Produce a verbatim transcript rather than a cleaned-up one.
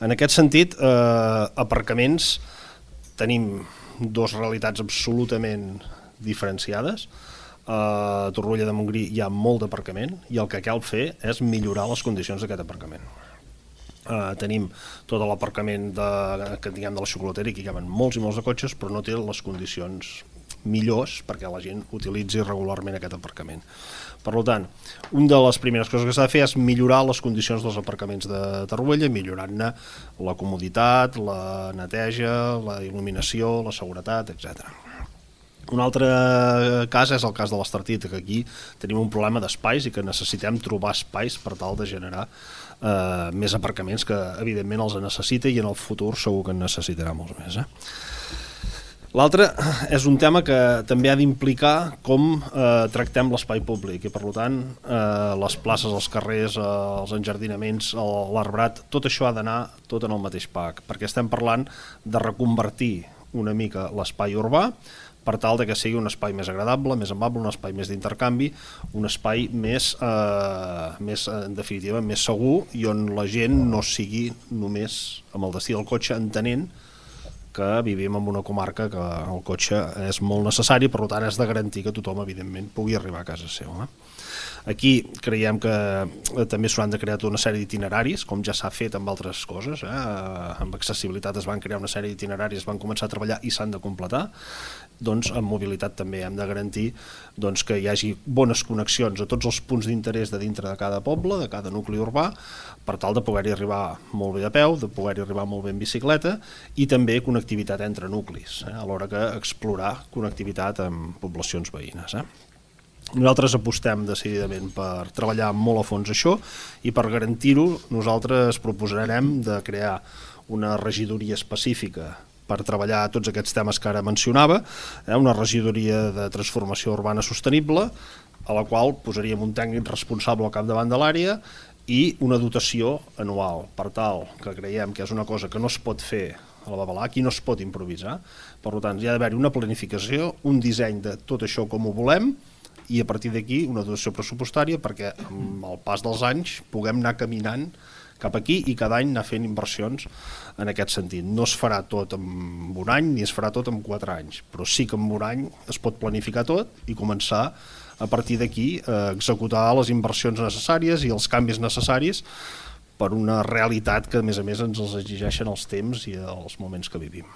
En aquest sentit, eh, aparcaments tenim dues realitats absolutament diferenciades. A Torroella de Montgrí hi ha molt d'aparcament i el que cal fer és millorar les condicions d'aquest aparcament. Uh, tenim tot l'aparcament de, que diguem de la xocolatera i que hi caben molts i molts de cotxes, però no té les condicions millors perquè la gent utilitzi regularment aquest aparcament. Per tant, una de les primeres coses que s'ha de fer és millorar les condicions dels aparcaments de Torroella, millorant-ne la comoditat, la neteja, la il·luminació, la seguretat, etcètera. Un altre cas és el cas de l'Estartit, que aquí tenim un problema d'espais i que necessitem trobar espais per tal de generar eh, més aparcaments, que evidentment els necessita i en el futur segur que en necessitarà molts més. Eh? L'altre és un tema que també ha d'implicar com eh, tractem l'espai públic i per tant eh, les places, els carrers, eh, els enjardinaments, l'arbrat, tot això ha d'anar tot en el mateix pack, perquè estem parlant de reconvertir una mica l'espai urbà per tal de que sigui un espai més agradable, més amable, un espai més d'intercanvi, un espai més, eh, més, en definitiva, més segur i on la gent no sigui només amb el destí del cotxe, entenent que vivim en una comarca que el cotxe és molt necessari, per tant és de garantir que tothom, evidentment, pugui arribar a casa seva. Aquí creiem que també s'han de crear tota una sèrie d'itineraris, com ja s'ha fet amb altres coses. Eh? Amb accessibilitat es van crear una sèrie d'itineraris, es van començar a treballar i s'han de completar. Doncs amb mobilitat també hem de garantir doncs, que hi hagi bones connexions a tots els punts d'interès de dintre de cada poble, de cada nucli urbà, per tal de poder-hi arribar molt bé a peu, de poder-hi arribar molt bé en bicicleta i també connectivitat entre nuclis, eh? Alhora que explorar connectivitat amb poblacions veïnes. Eh? Nosaltres apostem decididament per treballar molt a fons això i per garantir-ho nosaltres proposarem de crear una regidoria específica per treballar tots aquests temes que ara mencionava, eh, una regidoria de transformació urbana sostenible, a la qual posaríem un tècnic responsable al capdavant de l'àrea i una dotació anual, per tal que creiem que és una cosa que no es pot fer a la babalà, aquí no es pot improvisar, per tant hi ha d'haver una planificació, un disseny de tot això com ho volem, i a partir d'aquí una dotació pressupostària perquè amb el pas dels anys puguem anar caminant cap aquí i cada any anar fent inversions en aquest sentit. No es farà tot en un any ni es farà tot en quatre anys, però sí que en un any es pot planificar tot i començar a partir d'aquí a executar les inversions necessàries i els canvis necessaris per una realitat que a més a més ens els exigeixen els temps i els moments que vivim.